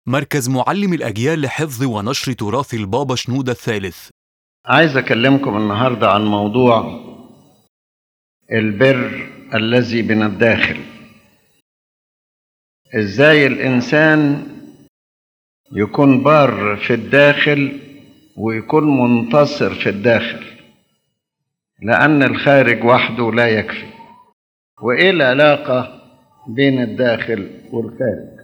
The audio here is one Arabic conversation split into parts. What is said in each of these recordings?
مركز معلم الأجيال لحفظ ونشر تراث البابا شنودة الثالث. عايز أكلمكم النهاردة عن موضوع البر الذي من الداخل. إزاي الإنسان يكون بار في الداخل ويكون منتصر في الداخل، لأن الخارج وحده لا يكفي. وإيه العلاقة بين الداخل والخارج؟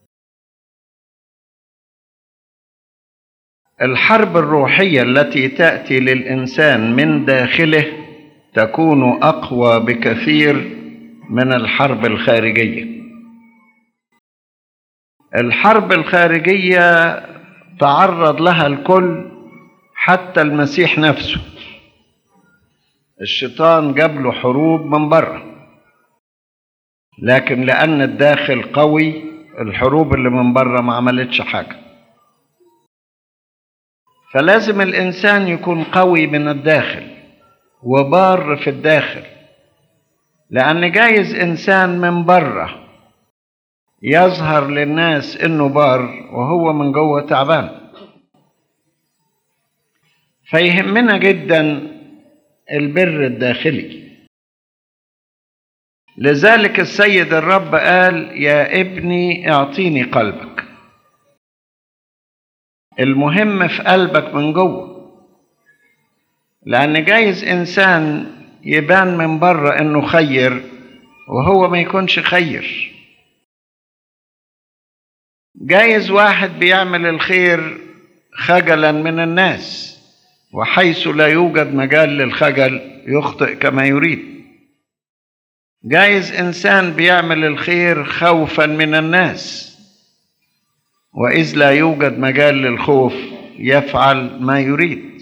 الحرب الروحية التي تأتي للإنسان من داخله تكون أقوى بكثير من الحرب الخارجية. الحرب الخارجية تعرض لها الكل، حتى المسيح نفسه. الشيطان جاب له حروب من بره، لكن لأن الداخل قوي الحروب اللي من بره ما عملتش حاجة. فلازم الإنسان يكون قوي من الداخل وبار في الداخل، لأن جايز إنسان من بره يظهر للناس إنه بار وهو من جوه تعبان. فيهمنا جدا البر الداخلي. لذلك السيد الرب قال: يا ابني اعطيني قلبك. المهم في قلبك من جوه، لأن جايز إنسان يبان من بره إنه خير وهو ما يكونش خير. جايز واحد بيعمل الخير خجلا من الناس، وحيث لا يوجد مجال للخجل يخطئ كما يريد. جايز إنسان بيعمل الخير خوفا من الناس، وإذ لا يوجد مجال للخوف يفعل ما يريد.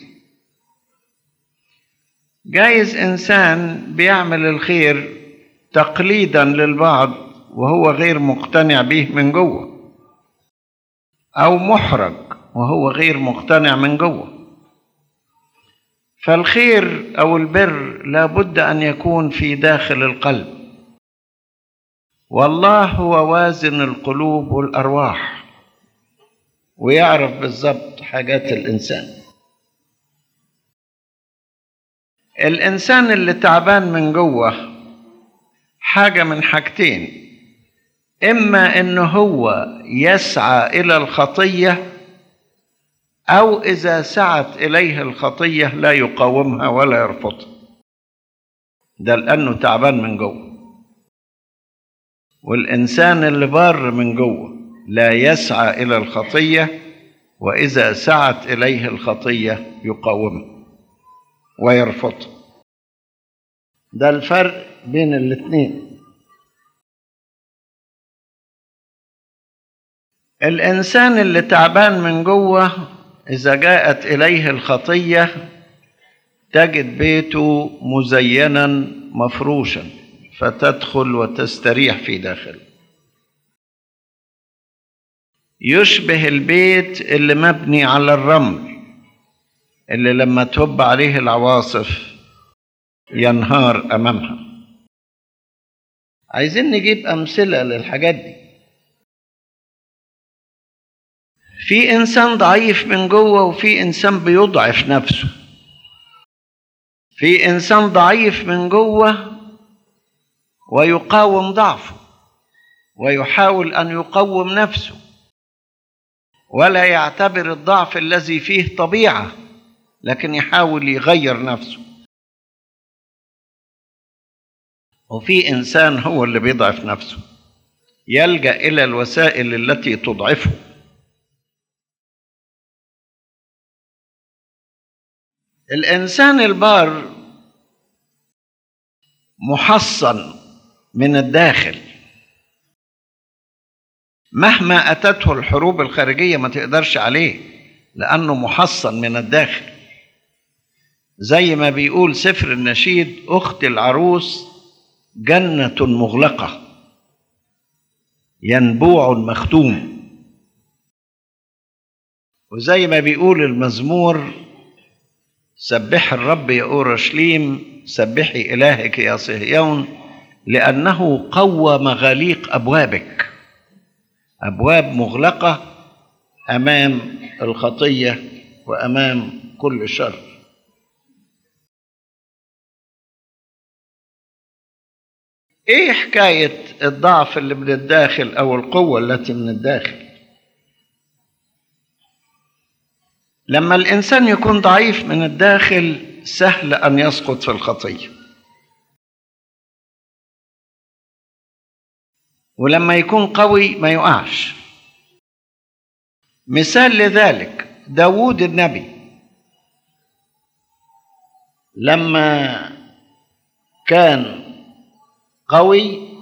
جايز إنسان بيعمل الخير تقليدا للبعض وهو غير مقتنع به من جوه، أو محرج وهو غير مقتنع من جوه. فالخير أو البر لابد أن يكون في داخل القلب، والله هو وازن القلوب والأرواح ويعرف بالضبط حاجات الإنسان. الإنسان اللي تعبان من جوه حاجة من حاجتين: إما إنه هو يسعى إلى الخطية، أو إذا سعت إليه الخطية لا يقاومها ولا يرفضها. ده لأنه تعبان من جوه. والإنسان اللي بار من جوه لا يسعى إلى الخطية، وإذا سعت إليه الخطية يقاومها ويرفضها. ده الفرق بين الاثنين. الإنسان اللي تعبان من جوه إذا جاءت إليه الخطية تجد بيته مزينا مفروشا، فتدخل وتستريح في داخله. يشبه البيت اللي مبني على الرمل، اللي لما تهب عليه العواصف ينهار أمامها. عايزين نجيب أمثلة للحاجات دي. في إنسان ضعيف من جوه، وفي إنسان بيضعف نفسه. في إنسان ضعيف من جوه ويقاوم ضعفه ويحاول أن يقوم نفسه، ولا يعتبر الضعف الذي فيه طبيعة، لكن يحاول يغير نفسه. وفي إنسان هو اللي بيضعف نفسه، يلجأ إلى الوسائل التي تضعفه. الإنسان البار محصن من الداخل، مهما أتته الحروب الخارجية ما تقدرش عليه، لأنه محصن من الداخل. زي ما بيقول سفر النشيد: أخت العروس جنة مغلقة، ينبوع مختوم. وزي ما بيقول المزمور: سبح الرب يا أورشليم، سبحي إلهك يا صهيون، لأنه قوى مغاليق أبوابك. أبواب مغلقة أمام الخطية وأمام كل شر. إيه حكاية الضعف اللي من الداخل أو القوة التي من الداخل؟ لما الإنسان يكون ضعيف من الداخل سهل أن يسقط في الخطية، ولما يكون قوي ما يقعش. مثال لذلك داود النبي، لما كان قوي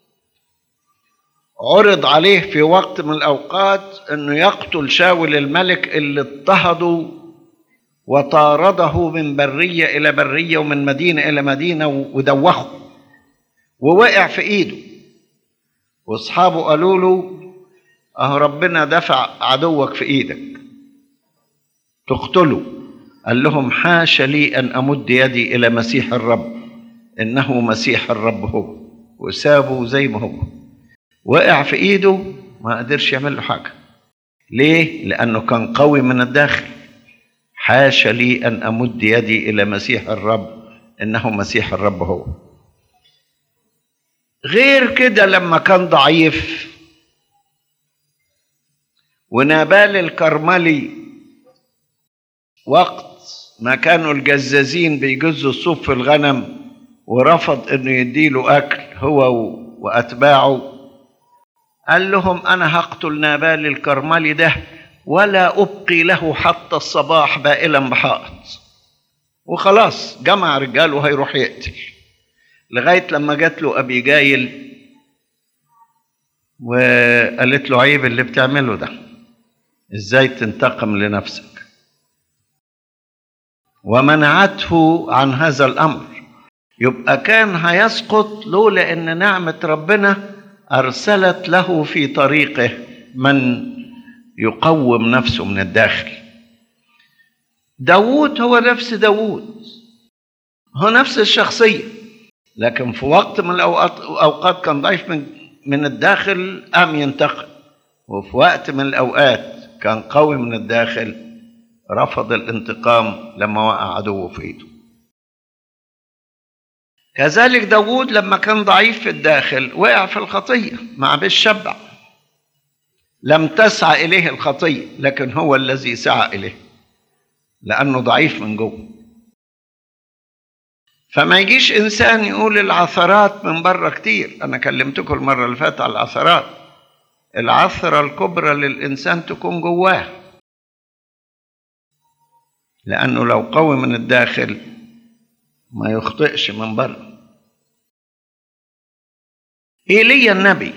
عرض عليه في وقت من الأوقات أنه يقتل شاول الملك اللي اضطهده وطارده من برية إلى برية ومن مدينة إلى مدينة ودوخه، ووقع في إيده، وأصحابه قالوا له أهو ربنا دفع عدوك في إيدك تقتله. قال لهم حاش لي أن أمد يدي إلى مسيح الرب، إنه مسيح الرب هو، وسابه زي ما هو. وقع في إيده ما قدرش يعمل له حاجة. ليه؟ لأنه كان قوي من الداخل. حاش لي أن أمد يدي إلى مسيح الرب، إنه مسيح الرب هو. غير كده لما كان ضعيف ونابال الكرملي وقت ما كانوا الجزازين بيجزوا الصوف في الغنم ورفض انه يديله اكل هو واتباعه، قال لهم انا هقتل نابال الكرملي ده ولا ابقي له حتى الصباح بائلا بحائط. وخلاص جمع رجاله هيروح يقتل، لغايه لما جات له ابي جايل وقالت له عيب اللي بتعمله ده، ازاي تنتقم لنفسك، ومنعته عن هذا الامر. يبقى كان هيسقط لولا ان نعمة ربنا ارسلت له في طريقه من يقوم نفسه من الداخل. داود هو نفس داود، هو نفس الشخصية، لكن في وقت من الأوقات كان ضعيف من الداخل قام ينتقم، وفي وقت من الأوقات كان قوي من الداخل رفض الانتقام لما وقع عدوه في ايده. كذلك داود لما كان ضعيف في الداخل وقع في الخطية مع بالشبع. لم تسعى إليه الخطية، لكن هو الذي سعى إليه لأنه ضعيف من جوه. فما يجيش إنسان يقول العثرات من بره كتير. أنا كلمتكم المرة اللي فاتت على العثرات. العثرة الكبرى للإنسان تكون جواه، لأنه لو قوي من الداخل ما يخطئش من بره. إيليا النبي،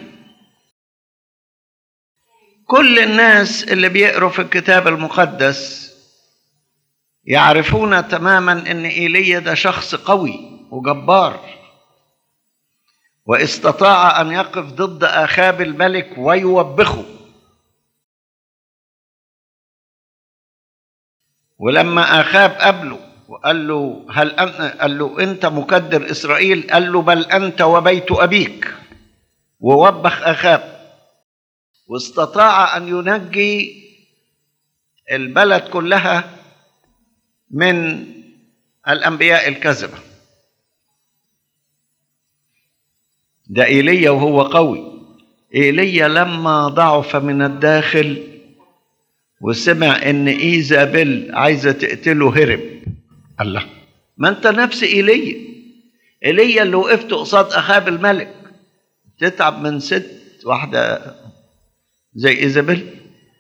كل الناس اللي بيقروا في الكتاب المقدس يعرفون تماما ان إيليا ده شخص قوي وجبار، واستطاع ان يقف ضد آخاب الملك ويوبخه. ولما آخاب قابله وقال له قال له انت مكدر اسرائيل، قال له بل انت وبيت ابيك، ووبخ آخاب، واستطاع ان ينجي البلد كلها من الأنبياء الكذبة. ده إيليا وهو قوي. إيليا لما ضعف من الداخل وسمع إن إيزابيل عايزة تقتله هرب. الله، ما أنت نفس إيليا اللي وقفت قصاد أخاب الملك تتعب من ست واحدة زي إيزابيل.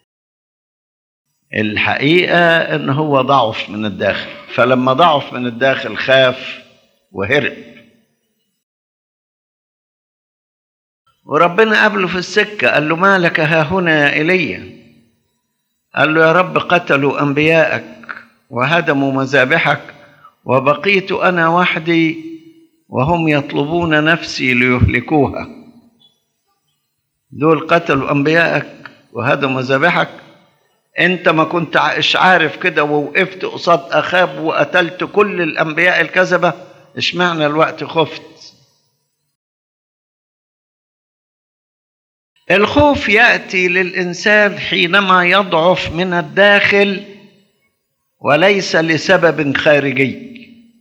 الحقيقة إن هو ضعف من الداخل، فلما ضعف من الداخل خاف وهرب. وربنا قابله في السكة قال له ما لك ها هنا يا إيليا؟ قال له يا رب قتلوا أنبياءك وهدموا مذابحك وبقيت أنا وحدي وهم يطلبون نفسي ليهلكوها. دول قتلوا أنبياءك وهدموا مذابحك، انت ما كنت عارف كده ووقفت قصاد أخاب وقتلت كل الأنبياء الكذبة، اشمعنى الوقت خفت؟ الخوف يأتي للإنسان حينما يضعف من الداخل وليس لسبب خارجي،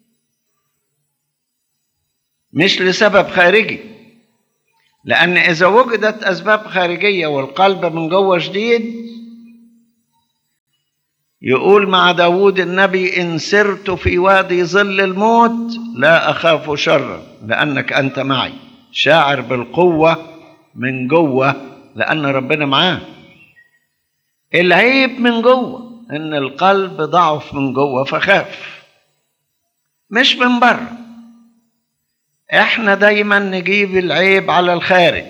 مش لسبب خارجي. لأن إذا وجدت أسباب خارجية والقلب من جوه شديد، يقول مع داود النبي: إن سرت في وادي ظل الموت لا أخاف شرا لأنك أنت معي. شاعر بالقوة من جوه لأن ربنا معاه. العيب من جوه إن القلب ضعف من جوه فخاف، مش من بره. احنا دايما نجيب العيب على الخارج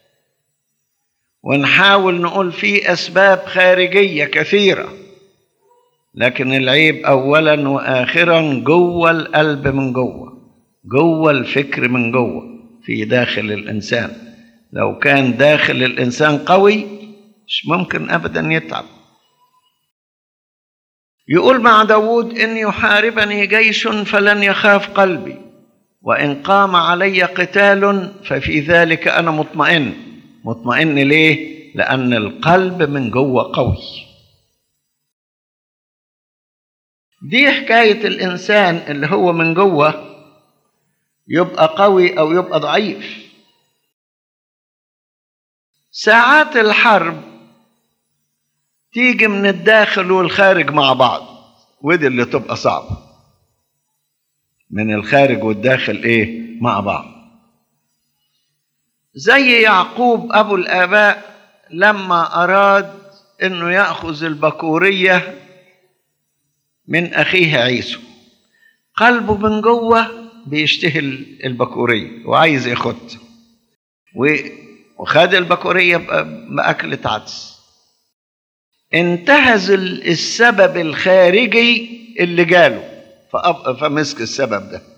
ونحاول نقول فيه أسباب خارجية كثيرة، لكن العيب أولا وآخرا جوه القلب من جوه، جوه الفكر من جوه، في داخل الإنسان. لو كان داخل الإنسان قوي مش ممكن أبدا يتعب. يقول مع داود: إن يحاربني جيش فلن يخاف قلبي، وإن قام علي قتال ففي ذلك أنا مطمئن. مطمئن ليه؟ لأن القلب من جوه قوي. دي حكاية الإنسان اللي هو من جوه يبقى قوي أو يبقى ضعيف. ساعات الحرب تيجي من الداخل والخارج مع بعض، ودي اللي تبقى صعبة، من الخارج والداخل مع بعض. زي يعقوب أبو الآباء لما أراد أنه يأخذ البكورية من أخيه عيسو، قلبه من جوه بيشتهي البكورية وعايز ياخدها، وخد البكورية بأكلة عدس. انتهز السبب الخارجي اللي جاله فمسك السبب ده.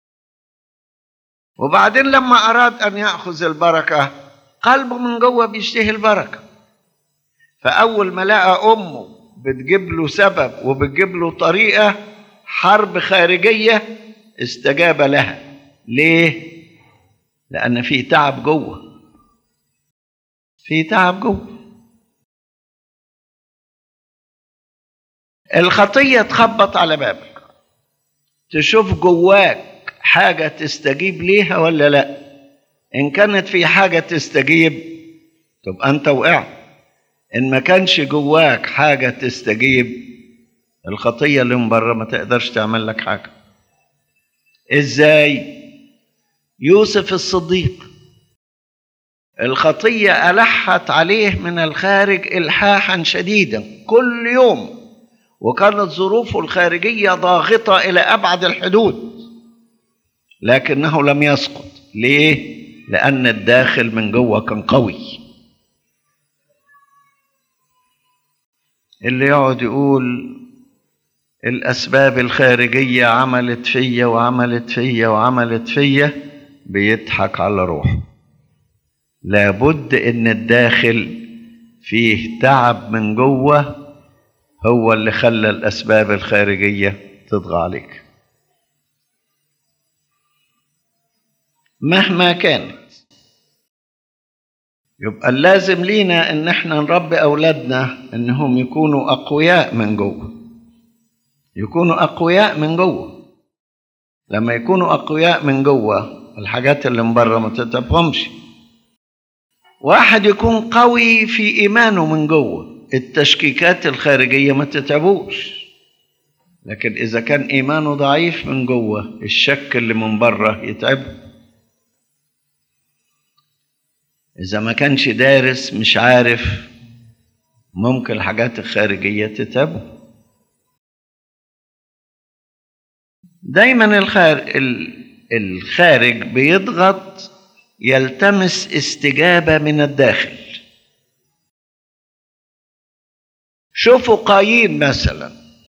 وبعدين لما أراد أن يأخذ البركة، قلبه من جوه بيشتهي البركة، فأول ما لقى أمه بتجيب له سبب وبتجيب له طريقة حرب خارجية استجاب لها. ليه؟ لأن في تعب جوه، في تعب جوه. الخطية تخبط على بابك، تشوف جواك حاجة تستجيب ليها ولا لا. إن كانت في حاجة تستجيب تبقى أنت وقعت، إن ما كانش جواك حاجة تستجيب، الخطية اللي من بره ما تقدرش تعمل لك حاجة. إزاي؟ يوسف الصديق الخطية ألحت عليه من الخارج إلحاحا شديدا كل يوم، وكانت ظروفه الخارجية ضاغطة إلى أبعد الحدود، لكنه لم يسقط. ليه؟ لأن الداخل من جوه كان قوي. اللي يقعد يقول الأسباب الخارجية عملت فيا وعملت فيا وعملت فيا بيضحك على روحه. لابد إن الداخل فيه تعب من جوه هو اللي خلى الأسباب الخارجية تطغى عليك مهما كانت. يبقى لازم لينا ان احنا نربي اولادنا انهم يكونوا اقوياء من جوه، يكونوا اقوياء من جوه. لما يكونوا اقوياء من جوه الحاجات اللي من بره ما تتعبهمش. واحد يكون قوي في ايمانه من جوه، التشكيكات الخارجيه ما تتعبوش. لكن اذا كان ايمانه ضعيف من جوه، الشك اللي من بره يتعبه. إذا ما كانش دارس مش عارف، ممكن الحاجات الخارجية تتعبه. دايما الخارج بيضغط، يلتمس استجابة من الداخل. شوفوا قايين مثلا.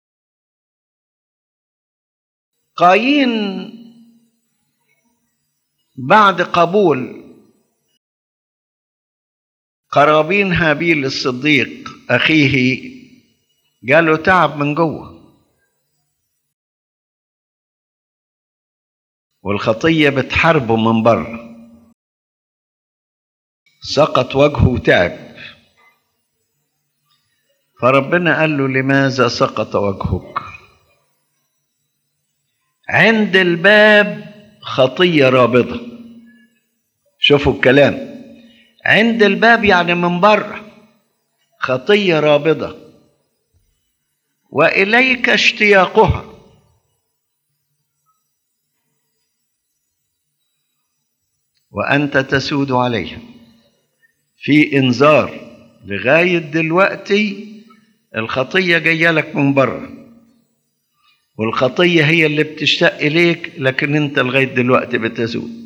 قايين بعد قبول قرابين هابيل الصديق أخيه جاله تعب من جوه، والخطية بتحاربه من بره. سقط وجهه وتعب. فربنا قال له: لماذا سقط وجهك؟ عند الباب خطية رابضة. شوفوا الكلام، عند الباب يعني من بره، خطية رابضة، وإليك اشتياقها. وأنت تسود عليها. في إنذار لغاية دلوقتي الخطية جاية لك من بره، والخطية هي اللي بتشتاق إليك، لكن أنت لغاية دلوقتي بتسود.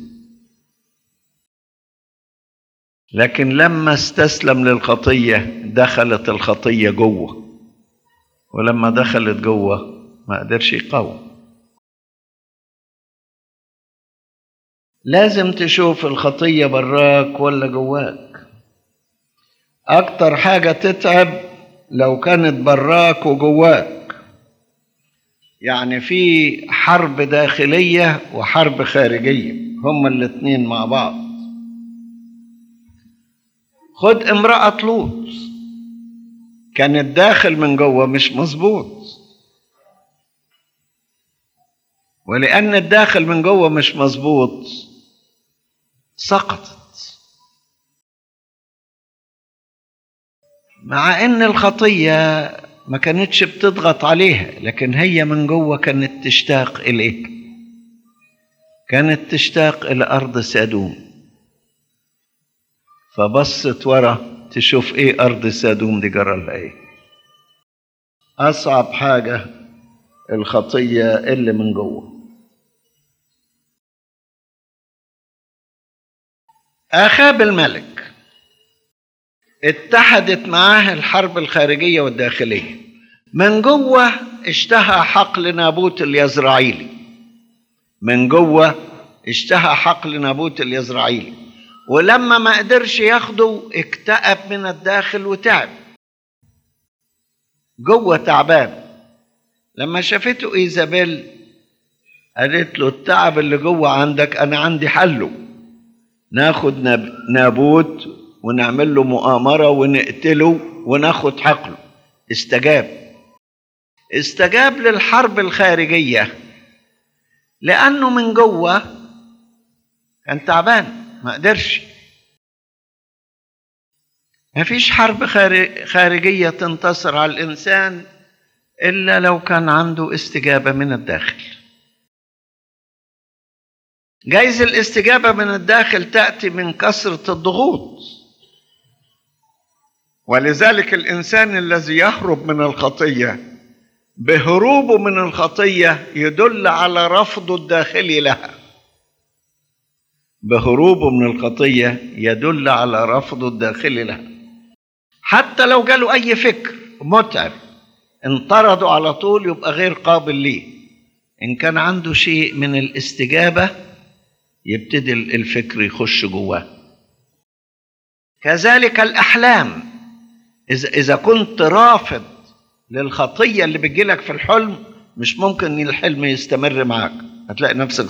لكن لما استسلم للخطية دخلت الخطية جوه، ولما دخلت جوه ما قدرش يقاوم. لازم تشوف الخطية براك ولا جواك. أكتر حاجة تتعب لو كانت براك وجواك، يعني في حرب داخلية وحرب خارجية، هما الاتنين مع بعض. خد امرأة لوط، كان الداخل من جوه مش مظبوط، ولأن الداخل من جوه مش مظبوط سقطت، مع ان الخطية ما كانتش بتضغط عليها، لكن هي من جوه كانت تشتاق إليه، كانت تشتاق إلى أرض سادوم. فبصت ورا تشوف ايه أرض سادوم دي جرى لها ايه. أصعب حاجة الخطية اللي من جوه. آخاب الملك اتحدت معاه الحرب الخارجية والداخلية. من جوه اشتهى حقل نابوت اليزرعيلي، من جوه اشتهى حقل نابوت اليزرعيلي، ولما ما قدرش ياخده اكتئب من الداخل وتعب جوه، تعبان. لما شافته إيزابيل قالت له: التعب اللي جوه عندك أنا عندي حله، ناخد نابوت ونعمل له مؤامرة ونقتله وناخد حقله. استجاب للحرب الخارجية لأنه من جوه كان تعبان ما قدرش. ما فيش حرب خارجية تنتصر على الإنسان إلا لو كان عنده استجابة من الداخل. جايز الاستجابة من الداخل تأتي من كثرة الضغوط، ولذلك الإنسان الذي يهرب من الخطية بهروبه من الخطية يدل على رفضه الداخلي لها. بهروبه من الخطية يدل على رفضه الداخلي لها. حتى لو جاله أي فكر متعب انطرده على طول يبقى غير قابل ليه. إن كان عنده شيء من الاستجابة يبتدي الفكر يخش جواه. كذلك الأحلام، إذا كنت رافض للخطية اللي بتجيلك في الحلم مش ممكن ان الحلم يستمر معك، هتلاقي نفسك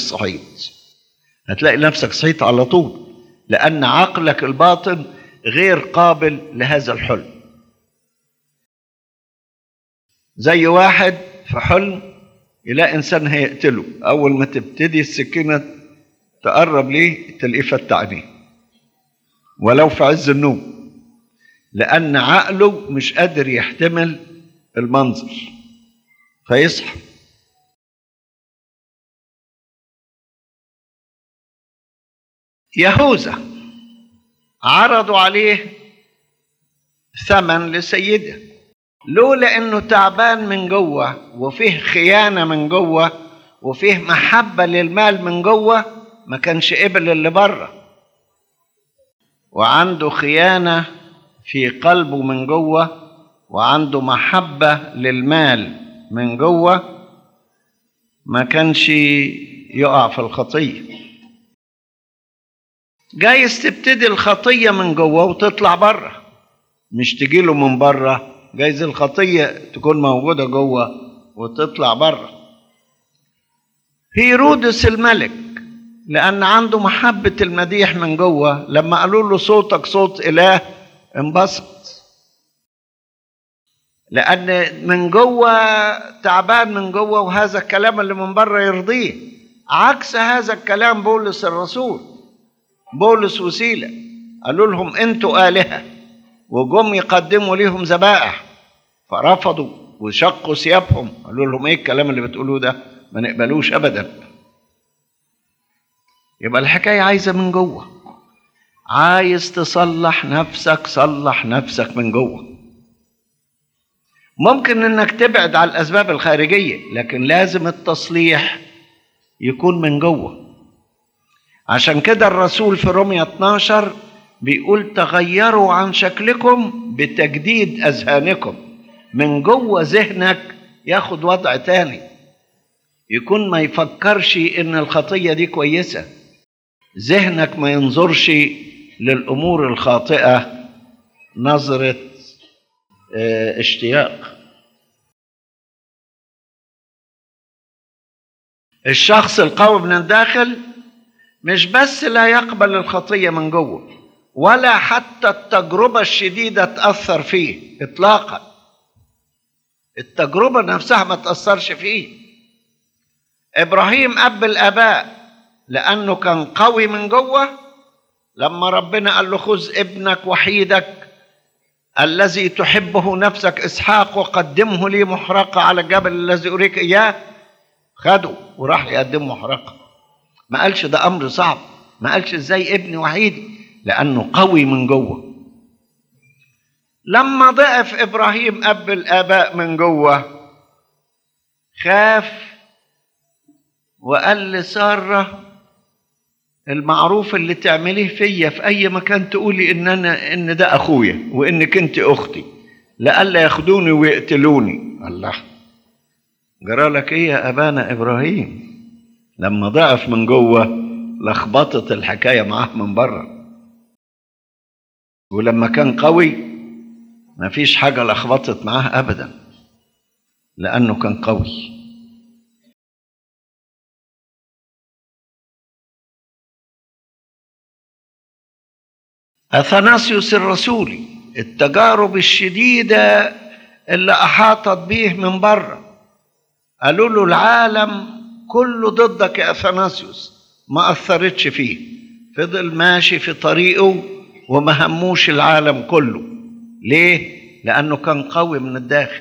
صحيت على طول، لأن عقلك الباطن غير قابل لهذا الحلم. زي واحد في حلم يلاقي إنسان هيقتله، أول ما تبتدي السكينة تقرب ليه تلاقيه فتح عينيه ولو في عز النوم، لأن عقله مش قادر يحتمل المنظر فيصحى. يهوذا عرضوا عليه ثمن لسيده، لولا انه تعبان من جوه وفيه خيانة من جوه وفيه محبة للمال من جوه ما كانش قبل اللي بره. وعنده خيانة في قلبه من جوه وعنده محبة للمال من جوه ما كانش يقع في الخطية. جايز تبتدي الخطية من جوه وتطلع بره، مش تجيله من بره. جايز الخطية تكون موجودة جوه وتطلع بره. هيرودس الملك لأن عنده محبة المديح من جوه. لما قالوا له صوتك صوت إله انبسط، لأن من جوه تعبان من جوه، وهذا الكلام اللي من بره يرضيه. عكس هذا الكلام بولس الرسول، بولس وسيلة قالوا لهم انتوا آلهة، وجم يقدموا ليهم ذبائح فرفضوا وشقوا ثيابهم. قالوا لهم ايه الكلام اللي بتقولوه ده؟ ما نقبلوش ابدا. يبقى الحكاية عايزة من جوه. عايز تصلح نفسك، صلح نفسك من جوه. ممكن انك تبعد على الاسباب الخارجية، لكن لازم التصليح يكون من جوه. عشان كده الرسول في رومية 12 بيقول تغيروا عن شكلكم بتجديد اذهانكم. من جوه ذهنك ياخد وضع تاني، يكون ما يفكرش ان الخطية دي كويسة. ذهنك ما ينظرش للامور الخاطئة نظرة اشتياق. الشخص القوي من الداخل مش بس لا يقبل الخطية من جوه، ولا حتى التجربة الشديدة تأثر فيه إطلاقا. التجربة نفسها ما تأثرش فيه. إبراهيم أب الآباء لأنه كان قوي من جوه، لما ربنا قال له خذ ابنك وحيدك الذي تحبه نفسك إسحاق وقدمه لي محرقة على الجبل الذي أريك إياه، خده وراح يقدم محرقة. ما قالش ده أمر صعب، ما قالش إزاي ابني وحيدي، لأنه قوي من جوه. لما ضعف إبراهيم أب الآباء من جوه، خاف وقال لسارة المعروف اللي تعمليه فيا في أي مكان تقولي إن ده أخويا وإنك أنت أختي، لألا ياخدوني ويقتلوني. الله، جرالك إيه يا أبانا إبراهيم؟ لما ضعف من جوه لخبطت الحكاية معاه من بره، ولما كان قوي ما فيش حاجة لخبطت معاه أبدا، لأنه كان قوي. أثناسيوس الرسولي التجارب الشديدة اللي أحاطت به من بره، قالوا له العالم كله ضدك يا أثناسيوس، ما أثرتش فيه، فضل ماشي في طريقه وما هموش العالم كله. ليه؟ لأنه كان قوي من الداخل.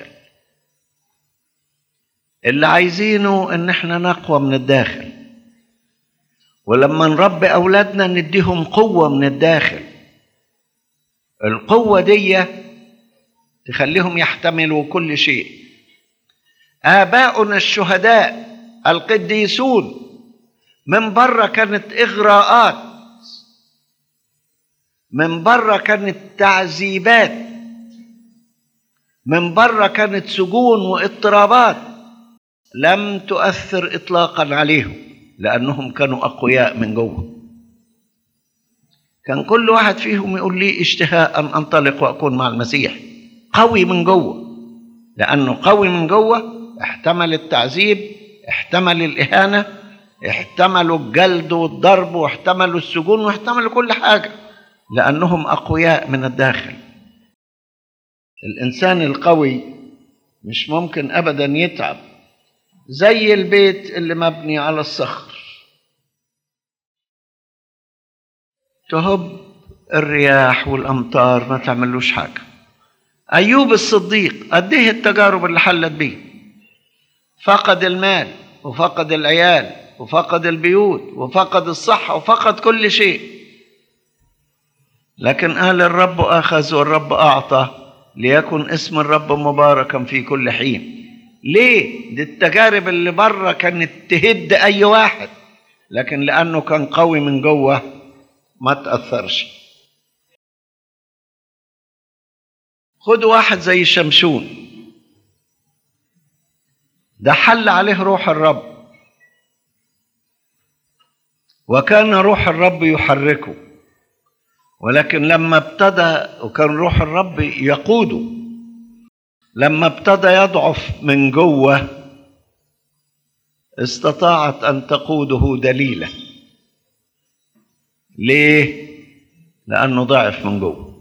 اللي عايزينه إن احنا نقوى من الداخل، ولما نربي أولادنا نديهم قوة من الداخل. القوة دي تخليهم يحتملوا كل شيء. آباؤنا الشهداء القديسون من بره كانت إغراءات، من بره كانت تعذيبات، من بره كانت سجون واضطرابات، لم تؤثر إطلاقا عليهم لأنهم كانوا أقوياء من جوه. كان كل واحد فيهم يقول لي اشتهاء أن أنطلق وأكون مع المسيح. قوي من جوه، لأنه قوي من جوه احتمل التعذيب، احتمل الإهانة، احتملوا الجلد والضرب، واحتملوا السجون، واحتملوا كل حاجة، لأنهم أقوياء من الداخل. الإنسان القوي مش ممكن أبدا يتعب، زي البيت اللي مبني على الصخر، تهب الرياح والأمطار ما تعملوش حاجة. أيوب الصديق قد ايه التجارب اللي حلت بيه، فقد المال وفقد العيال وفقد البيوت وفقد الصحة وفقد كل شيء، لكن قال الرب أخذ والرب أعطى، ليكن اسم الرب مباركا في كل حين. ليه؟ دي التجارب اللي بره كانت تهد أي واحد، لكن لأنه كان قوي من جوه ما تأثرش. خد واحد زي شمشون، ده حل عليه روح الرب، وكان روح الرب يحركه، ولكن لما ابتدى، وكان روح الرب يقوده، لما ابتدى يضعف من جوه استطاعت أن تقوده دليلة. ليه؟ لأنه ضعف من جوه.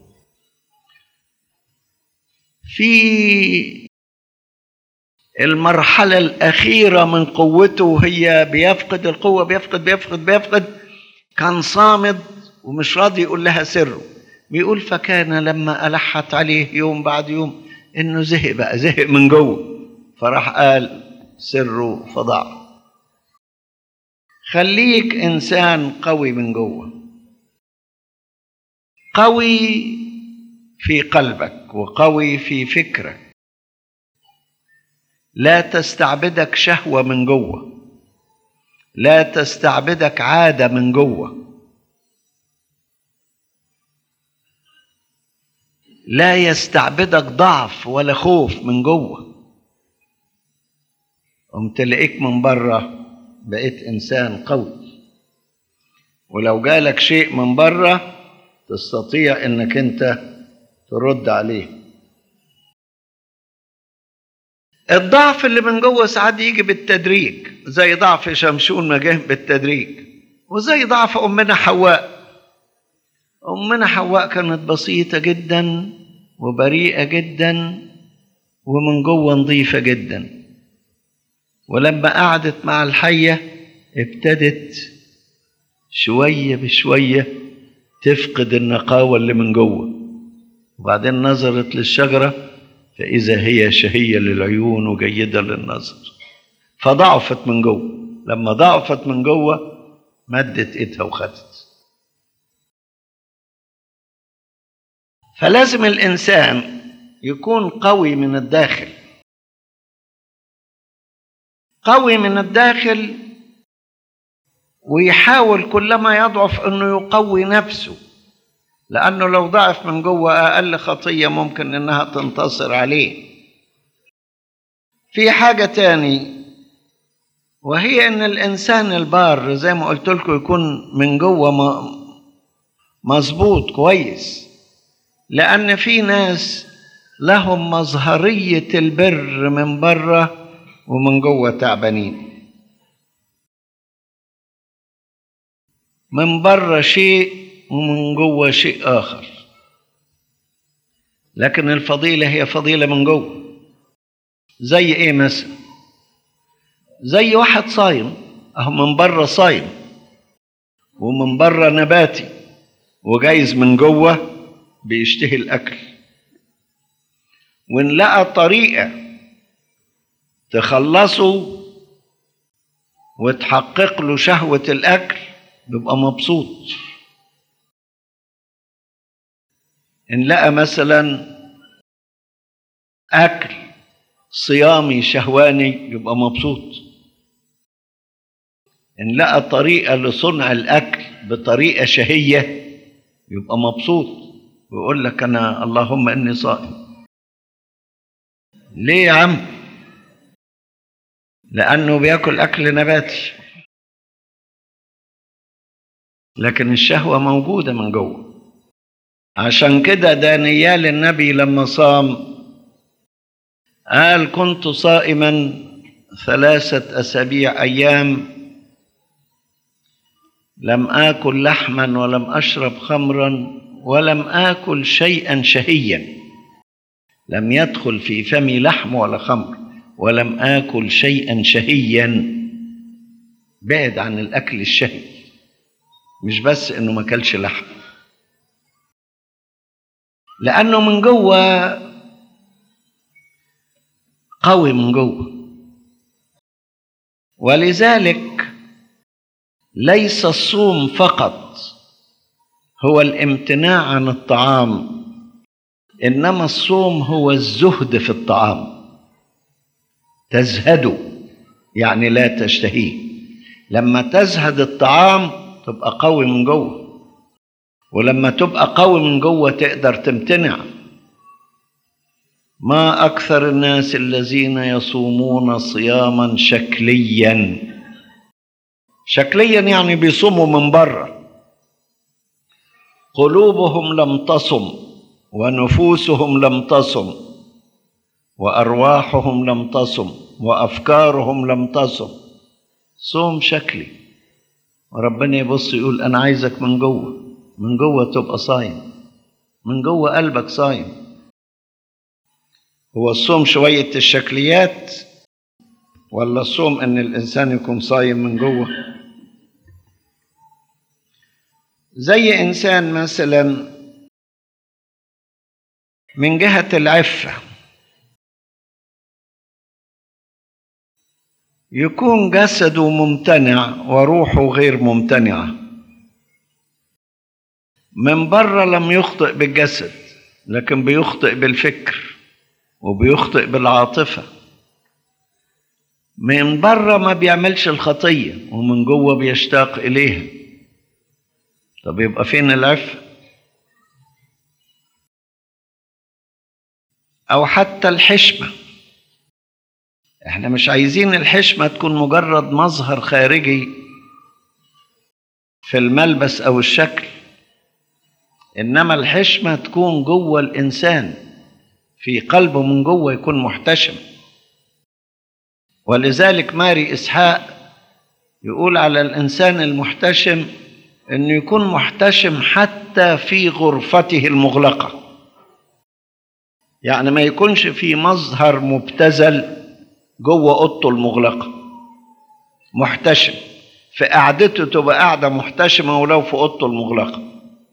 في المرحلة الأخيرة من قوته وهي بيفقد القوة، بيفقد، كان صامد ومش راضي يقول لها سره. بيقول فكان لما ألحت عليه يوم بعد يوم إنه زهق من جوه، فراح قال سره فضاع. خليك إنسان قوي من جوه، قوي في قلبك وقوي في فكرك. لا تستعبدك شهوة من جوه، لا تستعبدك عادة من جوه، لا يستعبدك ضعف ولا خوف من جوه. قمت تلاقيك من بره بقيت إنسان قوي، ولو جالك شيء من بره تستطيع إنك أنت ترد عليه. الضعف اللي من جوه ساعات يجي بالتدريج، زي ضعف شمشون ما جه بالتدريج، وزي ضعف أمنا حواء. أمنا حواء كانت بسيطة جدا وبريئة جدا ومن جوه نظيفة جدا، ولما قعدت مع الحية ابتدت شوية بشوية تفقد النقاوة اللي من جوه، وبعدين نظرت للشجرة فإذا هي شهية للعيون وجيدة للنظر، فضعفت من جوه. لما ضعفت من جوه مدت ايدها وخدت. فلازم الإنسان يكون قوي من الداخل، قوي من الداخل، ويحاول كلما يضعف أنه يقوي نفسه، لأنه لو ضعف من جوه أقل خطية ممكن أنها تنتصر عليه. في حاجة تاني، وهي أن الإنسان البار زي ما قلت لكم يكون من جوه مظبوط كويس، لأن في ناس لهم مظهرية البر من بره ومن جوه تعبانين. من بره شيء ومن جوه شيء آخر، لكن الفضيلة هي فضيلة من جوه. زي إيه مثلا؟ زي واحد صايم، أهو من بره صايم ومن بره نباتي، وجايز من جوه بيشتهي الأكل. وإن لقى طريقة تخلصه وتحقق له شهوة الأكل بيبقى مبسوط. إن لقى مثلا أكل صيامي شهواني يبقى مبسوط. إن لقى طريقة لصنع الأكل بطريقة شهية يبقى مبسوط ويقول لك أنا اللهم إني صائم. ليه يا عم؟ لأنه بياكل أكل نباتي، لكن الشهوة موجودة من جوه. عشان كده دانيال النبي لما صام قال كنت صائما 3 أسابيع أيام لم آكل لحما ولم أشرب خمرا ولم آكل شيئا شهيا، لم يدخل في فمي لحم ولا خمر، ولم آكل شيئا شهيا. بعد عن الأكل الشهي، مش بس إنه ما أكلش لحم، لأنه من جوه قوي من جوه. ولذلك ليس الصوم فقط هو الامتناع عن الطعام، إنما الصوم هو الزهد في الطعام. تزهده يعني لا تشتهيه. لما تزهد الطعام تبقى قوي من جوه، ولما تبقى قوي من جوه تقدر تمتنع. ما أكثر الناس الذين يصومون صياما شكليا. شكليا يعني بيصوموا من بره، قلوبهم لم تصم ونفوسهم لم تصم وأرواحهم لم تصم وأفكارهم لم تصم. صوم شكلي، وربنا يبص يقول أنا عايزك من جوه، من جوه تبقى صايم، من جوه قلبك صايم. هو الصوم شوية الشكليات ولا الصوم ان الانسان يكون صايم من جوه؟ زي انسان مثلا من جهة العفة يكون جسده ممتنع وروحه غير ممتنعة، من بره لم يخطئ بالجسد لكن بيخطئ بالفكر وبيخطئ بالعاطفة، من بره ما بيعملش الخطية ومن جوه بيشتاق إليها. طب يبقى فين العفة؟ أو حتى الحشمة، احنا مش عايزين الحشمة تكون مجرد مظهر خارجي في الملبس أو الشكل، إنما الحشمة تكون جوه الإنسان، في قلبه من جوه يكون محتشم. ولذلك ماري إسحاق يقول على الإنسان المحتشم إنه يكون محتشم حتى في غرفته المغلقة، يعني ما يكونش في مظهر مبتذل جوه أوضته المغلقة، محتشم في قعدته تبقى قاعدة محتشمة ولو في أوضته المغلقة،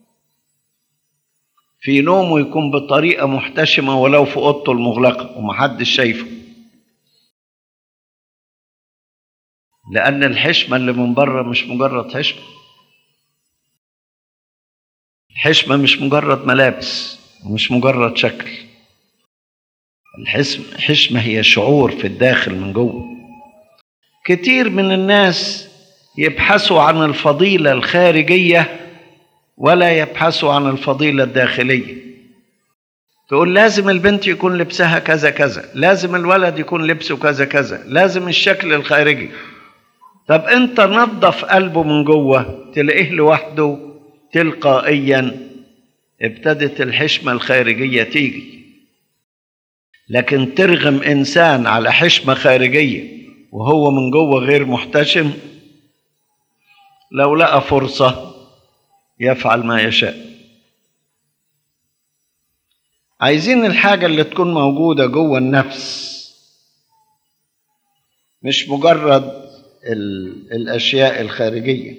في نومه يكون بطريقة محتشمة ولو في أوضته المغلقة ومحدش شايفه، لأن الحشمة اللي من بره مش مجرد حشمة، الحشمة مش مجرد ملابس ومش مجرد شكل، الحشمة هي شعور في الداخل من جوه. كتير من الناس يبحثوا عن الفضيلة الخارجية ولا يبحثوا عن الفضيلة الداخلية. تقول لازم البنت يكون لبسها كذا كذا، لازم الولد يكون لبسه كذا كذا، لازم الشكل الخارجي. طب انت نظف قلبه من جوه تلاقيه لوحده تلقائيا ابتدت الحشمة الخارجية تيجي. لكن ترغم إنسان على حشمة خارجية وهو من جوه غير محتشم، لو لقى فرصة يفعل ما يشاء. عايزين الحاجة اللي تكون موجودة جوه النفس، مش مجرد الأشياء الخارجية،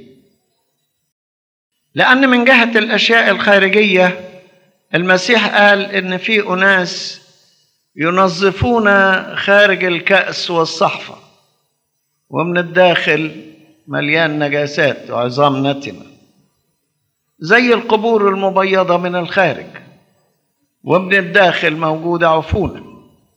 لأن من جهة الأشياء الخارجية المسيح قال إن في أناس ينظفون خارج الكأس والصحفة ومن الداخل مليان نجاسات وعظام نتنة، زي القبور المبيضة من الخارج ومن الداخل موجودة عفونة.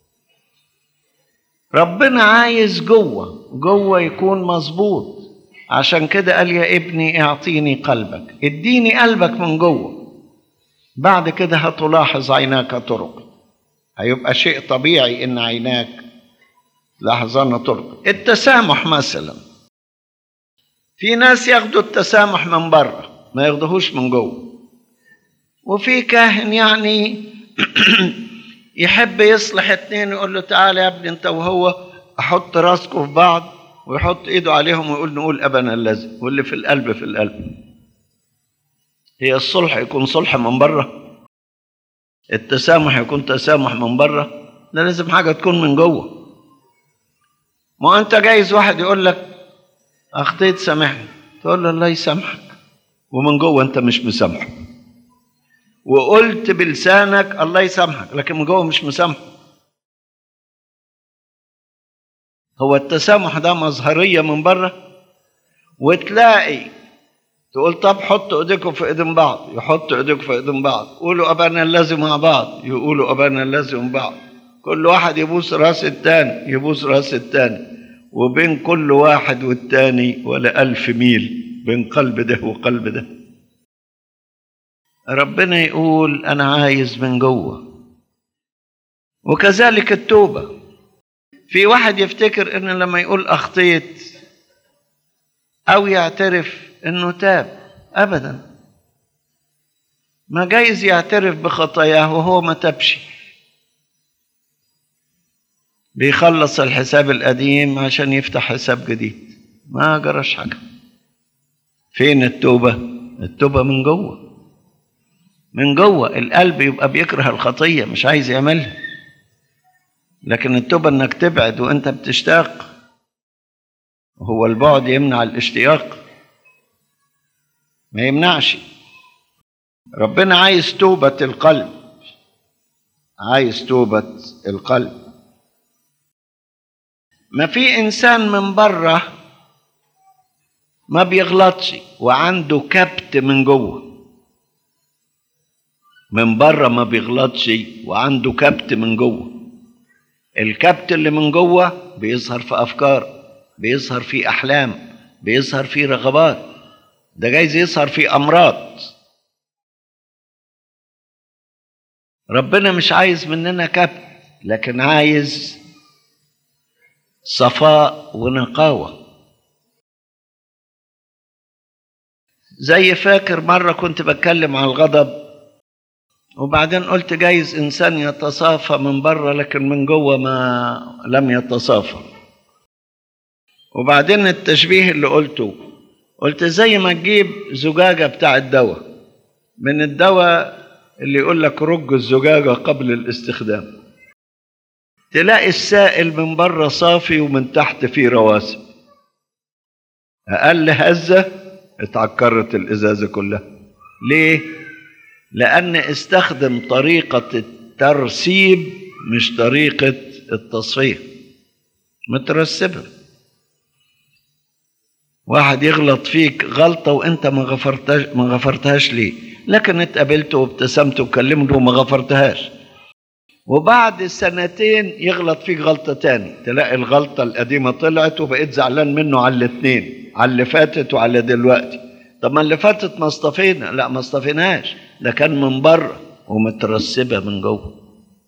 ربنا عايز جوه يكون مظبوط، عشان كده قال يا ابني اعطيني قلبك، اديني قلبك من جوه، بعد كده هتلاحظ عيناك طرق، هيبقى شيء طبيعي ان عيناك تلاحظان طرق. التسامح مثلا، في ناس ياخدوا التسامح من بره ما ياخدوهوش من جوه، وفي كاهن يعني يحب يصلح اتنين يقول له تعالى يا ابني انت وهو احط راسكم في بعض ويحط ايده عليهم ويقول نقول ابنا الذي، واللي في القلب في القلب. هي الصلح يكون صلح من بره؟ التسامح يكون تسامح من بره؟ ده لازم حاجة تكون من جوه. ما انت جايز واحد يقول لك اخطيت سامحني، تقول له الله يسامحك ومن جوه انت مش مسامحه، وقلت بلسانك الله يسامحك لكن من جوه مش مسامحه. هو التسامح ده مظهرية من بره، وتلاقي تقول طب حطوا ايديكم في ايدين بعض، يحطوا ايديكم في ايدين بعض، قولوا ابانا الذي مع بعض، يقولوا ابانا الذي مع بعض، كل واحد يبوس راس التاني يبوس راس التاني، وبين كل واحد والتاني ولا 1000 ميل بين قلب ده وقلب ده. ربنا يقول أنا عايز من جوه. وكذلك التوبة، في واحد يفتكر إن لما يقول أخطيت أو يعترف إنه تاب، أبدا، ما جايز يعترف بخطاياه وهو ما تابش، بيخلص الحساب القديم عشان يفتح حساب جديد، ما جرش حاجة. فين التوبة؟ التوبة من جوه، من جوه. القلب يبقى بيكره الخطية مش عايز يعملها، لكن التوبة انك تبعد وانت بتشتاق. هو البعد يمنع الاشتياق؟ ما يمنعش. ربنا عايز توبة القلب، عايز توبة القلب. ما في إنسان من بره ما بيغلطش وعنده كبت من جوه، من بره ما بيغلطش وعنده كبت من جوه. الكبت اللي من جوه بيظهر في أفكار، بيظهر في أحلام، بيظهر في رغبات، ده جايز يظهر في أمراض. ربنا مش عايز مننا كبت، لكن عايز صفاء ونقاوة. زي فاكر مرة كنت بتكلم عن الغضب، وبعدين قلت جايز إنسان يتصافى من بره لكن من جوه ما لم يتصافى. وبعدين التشبيه اللي قلت زي ما تجيب زجاجة بتاع الدواء، من الدواء اللي يقول لك رج الزجاجة قبل الاستخدام، تلاقي السائل من بره صافي ومن تحت فيه رواسب، أقل هزة اتعكرت الإزازة كلها. ليه؟ لأن استخدم طريقة الترسيب مش طريقة التصفية، مترسبة. واحد يغلط فيك غلطة وانت ما غفرتهاش ليه، لكن اتقابلته وابتسمت وكلمته وما غفرتهاش، وبعد سنتين يغلط فيك غلطة تاني، تلاقي الغلطة القديمة طلعت وبقيت زعلان منه على الاتنين، على اللي فاتت وعلى دلوقتي. طب ما اللي فاتت ما اصطفينا، لا ما اصطفيناش، ده كان من بره ومترسبة من جوه.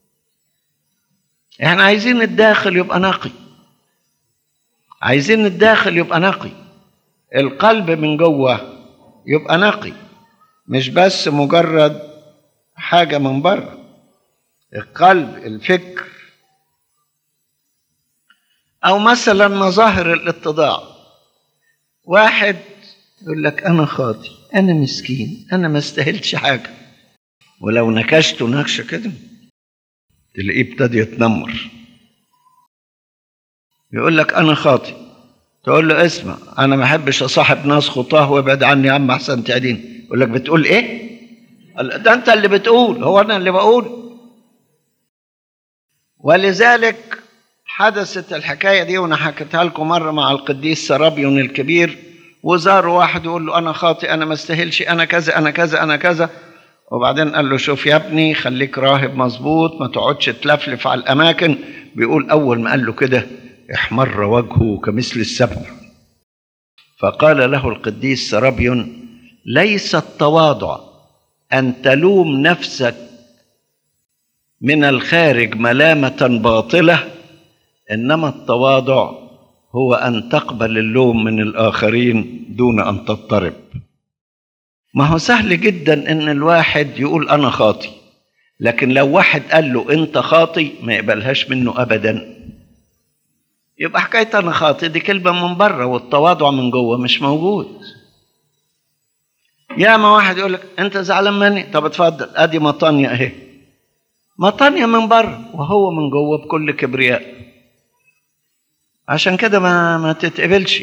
احنا عايزين الداخل يبقى نقي، عايزين الداخل يبقى نقي، القلب من جوه يبقى نقي، مش بس مجرد حاجة من بره. القلب، الفكر. أو مثلا مظاهر الاتضاع، واحد يقول لك أنا خاطي، أنا مسكين، أنا ما استاهلش حاجة، ولو نكشته نكشة كده تلاقيه ابتدى يتنمر. يقول لك أنا خاطي، تقول له اسمع أنا ما أحبش أصاحب ناس خطاه وابعد عني يا عم أحسن تعدين. يقول لك بتقول إيه؟ ده أنت اللي بتقول، هو أنا اللي بقول. ولذلك حدثت الحكاية دي، وأنا حكيتها لكم مرة مع القديس سرابيون الكبير، وزار واحد يقول له أنا خاطئ، أنا ما استاهلش، أنا كذا أنا كذا أنا كذا. وبعدين قال له شوف يا ابني خليك راهب مظبوط، ما تقعدش تلفلف على الأماكن. بيقول أول ما قال له كده احمر وجهه كمثل السبع. فقال له القديس سرابيون ليس التواضع أن تلوم نفسك من الخارج ملامة باطلة، إنما التواضع هو أن تقبل اللوم من الآخرين دون أن تضطرب. ما هو سهل جدا إن الواحد يقول أنا خاطي، لكن لو واحد قال له أنت خاطي ما يقبلهاش منه أبدا. يبقى حكاية أنا خاطي دي كلمة من بره، والتواضع من جوه مش موجود. يا ما واحد يقول لك أنت زعلان مني، طب اتفضل أدي مطانية أهي، مطانية من بره وهو من جوه بكل كبرياء. عشان كده ما تتقبلش.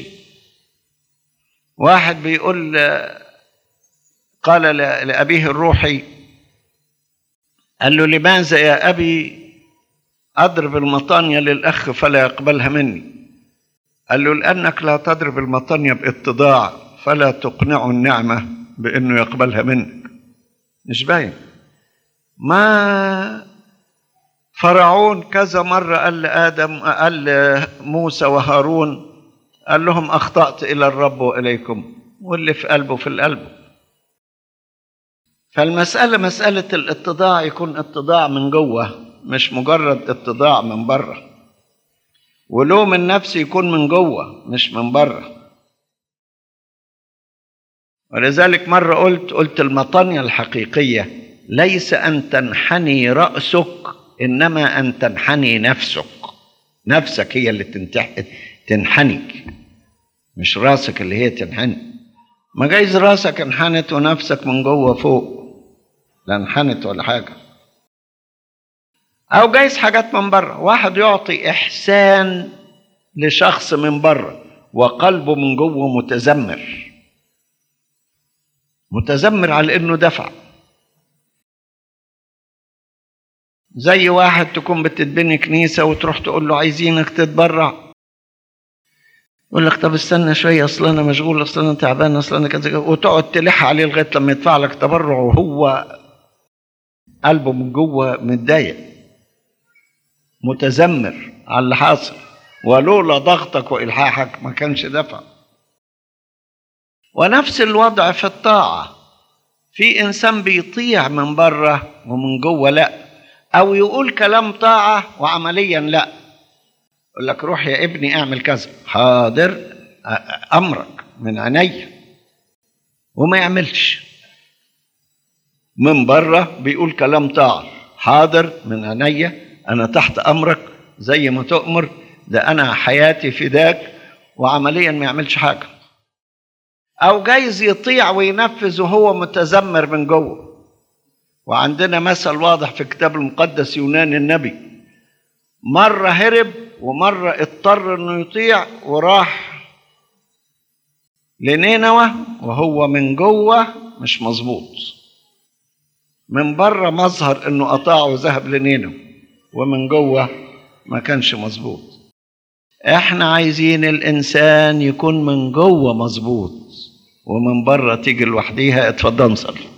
واحد بيقول قال لأبيه الروحي، قال له لماذا يا أبي أضرب المطانية للأخ فلا يقبلها مني؟ قال له لأنك لا تضرب المطانية باتضاع فلا تقنع النعمة بأنه يقبلها منك. مش باين. ما فرعون كذا مرة قال لآدم، قال موسى وهارون، قال لهم أخطأت إلى الرب وإليكم، واللي في قلبه في القلب. فالمسألة مسألة الاتضاع يكون اتضاع من جوه، مش مجرد اتضاع من بره. ولوم النفس يكون من جوه مش من بره. ولذلك مرة قلت المطانية الحقيقية ليس أن تنحني رأسك، إنما أن تنحني نفسك. نفسك هي اللي تنحني، مش رأسك اللي هي تنحني. ما جايز راسك انحنت ونفسك من جوه فوق، لا انحنت ولا حاجة. أو جايز حاجات من بره، واحد يعطي إحسان لشخص من بره وقلبه من جوه متذمر على إنه دفع. زي واحد تكون بتتبني كنيسة وتروح تقول له عايزينك تتبرع، يقول لك طب استنى شوية، أصل أنا مشغول، أصل أنا تعبان، أصل أنا كذا، وتقعد تلح عليه لغاية لما يدفع لك تبرع وهو قلبه من جوه متضايق متذمر على اللي حاصل، ولولا ضغطك وإلحاحك ما كانش دفع. ونفس الوضع في الطاعة، في إنسان بيطيع من بره ومن جوه لا، أو يقول كلام طاعة وعمليا لا. يقول لك روح يا ابني اعمل كذا، حاضر أمرك من عينيا، وما يعملش. من بره بيقول كلام طاعة، حاضر من عينيا، أنا تحت أمرك زي ما تؤمر، ده أنا حياتي فداك، وعمليا ما يعملش حاجة. أو جايز يطيع وينفذ وهو متذمر من جوه. وعندنا مثل واضح في الكتاب المقدس، يونان النبي مرة هرب ومرة اضطر انه يطيع وراح لنينوى وهو من جوه مش مظبوط. من بره مظهر انه اطاع وذهب لنينوى، ومن جوه ما كانش مظبوط. احنا عايزين الانسان يكون من جوه مظبوط، ومن بره تيجي لوحديها. اتفضل نصلي.